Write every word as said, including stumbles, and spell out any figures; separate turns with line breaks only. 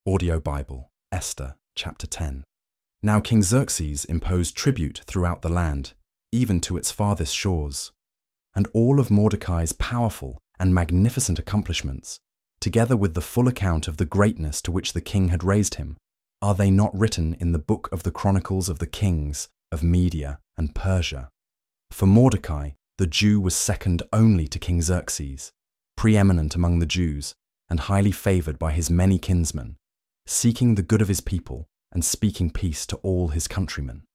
Audio Bible, Esther, chapter ten. Now King Xerxes imposed tribute throughout the land, even to its farthest shores. And all of Mordecai's powerful and magnificent accomplishments, together with the full account of the greatness to which the king had raised him, are they not written in the book of the Chronicles of the Kings of Media and Persia? For Mordecai, the Jew, was second only to King Xerxes, preeminent among the Jews and highly favoured by his many kinsmen, seeking the good of his people and speaking peace to all his countrymen.